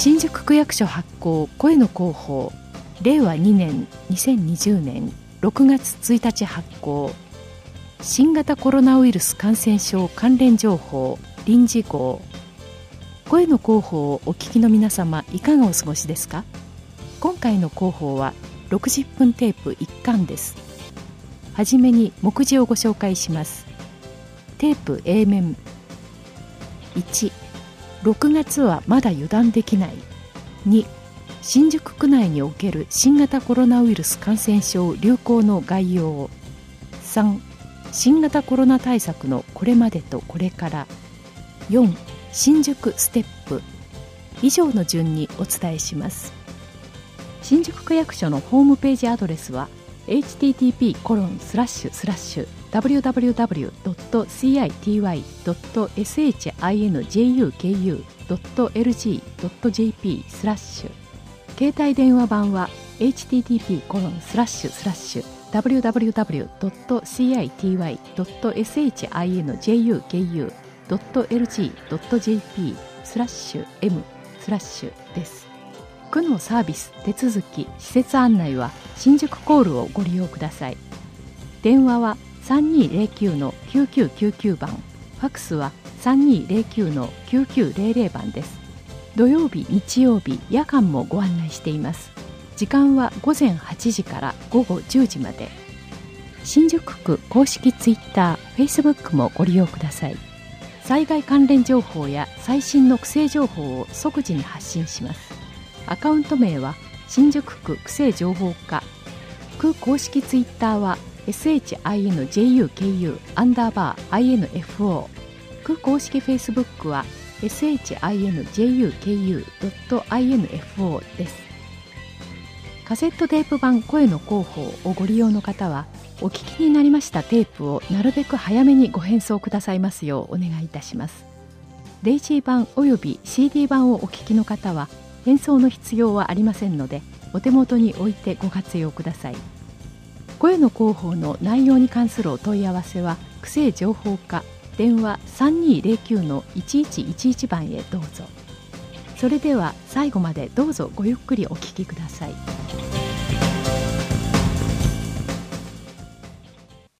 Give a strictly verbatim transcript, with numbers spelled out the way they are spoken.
新宿区役所発行声の広報れいわにねんにせんにじゅうねんろくがつついたち発行新型コロナウイルス感染症関連情報臨時号。声の広報をお聞きの皆様、いかがお過ごしですか？今回の広報はろくじゅっぷんテープいっかんです。はじめに目次をご紹介します。テープ A 面。いち、ろくがつはまだ油断できない。に、新宿区内における新型コロナウイルス感染症流行の概要。さん、新型コロナ対策のこれまでとこれから。よん、新宿ステップ。以上の順にお伝えします。新宿区役所のホームページアドレスは エイチティーティーピーコロンスラッシュスラッシュダブリューダブリューダブリュードットシーアイティーワイドットエスエイチアイエヌジェイユーケーユードットエルジードットジェーピースラッシュ携帯電話版は エイチティーティーピーコロンスラッシュスラッシュダブリューダブリューダブリュードットシーアイティーワイドットエスエイチアイエヌジェイユーケーユードットエルジードットジェーピースラッシュエムスラッシュです。区のサービス、手続き、施設案内は新宿コールをご利用ください。電話はさんにーぜろきゅうのきゅうきゅうきゅうきゅうばん、ファックスはさんにーぜろきゅうのきゅうきゅうぜろぜろばんです。土曜日、日曜日、夜間もご案内しています。時間はごぜんはちじからごごじゅうじまで。新宿区公式ツイッター、フェイスブックもご利用ください。災害関連情報や最新の区政情報を即時に発信します。アカウント名は新宿区区政情報課。区公式ツイッターは エスエイチアイエヌジェイユーケーユー アンダーバー アイエヌエフオー。区公式フェイスブックは エスエイチアイエヌジェイユーケーユードットアイエヌエフオー です。カセットテープ版声の広報をご利用の方は、お聞きになりましたテープをなるべく早めにご返送くださいますようお願いいたします。デイジー版および シーディー 版をお聞きの方は返送の必要はありませんので、お手元に置いてご活用ください。声の広報の内容に関するお問い合わせは区政情報課電話 さんにーぜろきゅうのいちいちいちいち 番へどうぞ。それでは最後までどうぞごゆっくりお聞きください。